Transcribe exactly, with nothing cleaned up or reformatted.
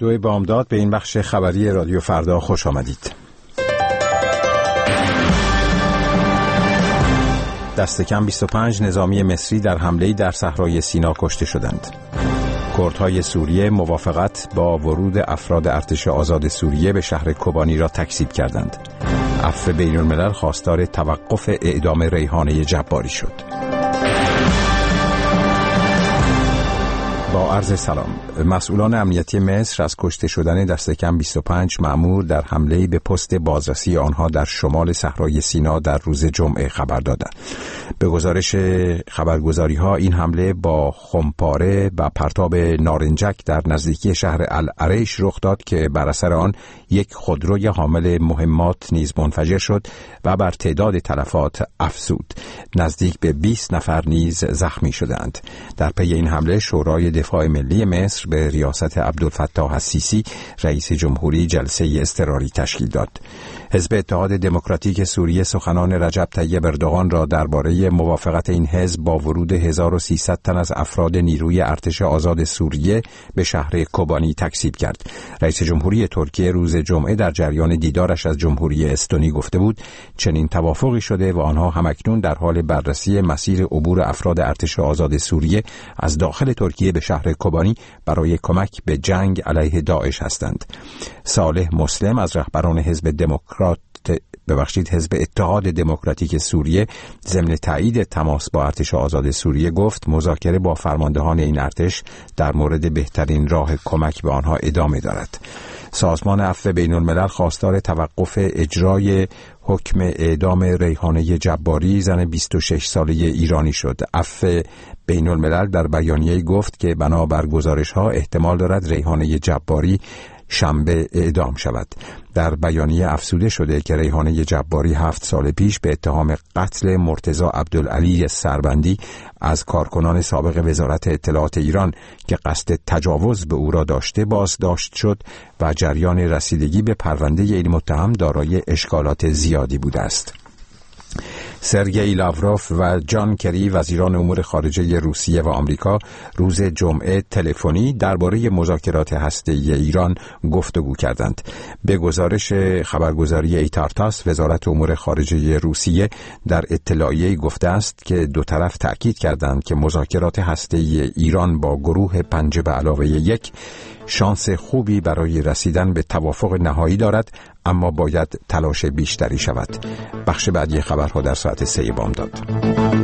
دو بامداد به این بخش خبری رادیو فردا خوش آمدید. دست کم بیست و پنج نظامی مصری در حمله‌ای در صحرای سینا کشته شدند. کردهای سوریه موافقت با ورود افراد ارتش آزاد سوریه به شهر کوبانی را تکذیب کردند. عفو بین‌الملل خواستار توقف اعدام ریحانه جباری شد. با عرض سلام. مسئولان امنیتی مصر از کشته شدن دست کم بیست و پنج مأمور در حمله‌ای به پست بازرسی آنها در شمال صحرای سینا در روز جمعه خبر دادند. به گزارش خبرگزاری‌ها این حمله با خمپاره و پرتاب نارنجک در نزدیکی شهر العریش رخ داد که بر اثر آن یک خودروی حامل مهمات نیز منفجر شد و بر تعداد تلفات افزود. نزدیک به بیست نفر نیز زخمی شدند. در پی این حمله شورای دفاع ملی مصر به ریاست عبدالفتاح السیسی رئیس جمهوری جلسه اضطراری تشکیل داد. حزب اتحاد دموکراتیک سوریه سخنان رجب طیب اردوغان را درباره موافقت این حزب با ورود هزار و سیصد تن از افراد نیروی ارتش آزاد سوریه به شهر کوبانی تکذیب کرد. رئیس جمهوری ترکیه روز جمعه در جریان دیدارش از جمهوری استونی گفته بود چنین توافقی شده و آنها همکنون در حال بررسی مسیر عبور افراد ارتش آزاد سوریه از داخل ترکیه به شهر کوبانی برای کمک به جنگ علیه داعش هستند. صالح مسلم از رهبران حزب دموکرات ببخشید حزب اتحاد دموکراتیک سوریه ضمن تایید تماس با ارتش آزاد سوریه گفت مذاکره با فرماندهان این ارتش در مورد بهترین راه کمک به آنها ادامه دارد. سازمان عفو بین‌الملل خواستار توقف اجرای حکم اعدام ریحانه جباری زن بیست و شش ساله ایرانی شد. عفو بین‌الملل در بیانیه‌ای گفت که بنابر گزارش‌ها احتمال دارد ریحانه جباری شنبه اعدام شود. در بیانیه افزوده شده که ریحانه جباری هفت سال پیش به اتهام قتل مرتضی عبدالعلی سربندی از کارکنان سابق وزارت اطلاعات ایران که قصد تجاوز به او را داشته بازداشت شد و جریان رسیدگی به پرونده این متهم دارای اشکالات زیادی بوده است. سرگئی لاوروف و جان کری وزیران امور خارجه روسیه و آمریکا روز جمعه تلفنی درباره مذاکرات هسته‌ای ایران گفتگو کردند. به گزارش خبرگزاری ایتارتاس وزارت امور خارجه روسیه در اطلاعیه‌ای گفته است که دو طرف تأکید کردند که مذاکرات هسته‌ای ایران با گروه پنج به علاوه یک شانس خوبی برای رسیدن به توافق نهایی دارد، اما باید تلاش بیشتری شود. بخش بعدی خبرها در ساعت سه بامداد.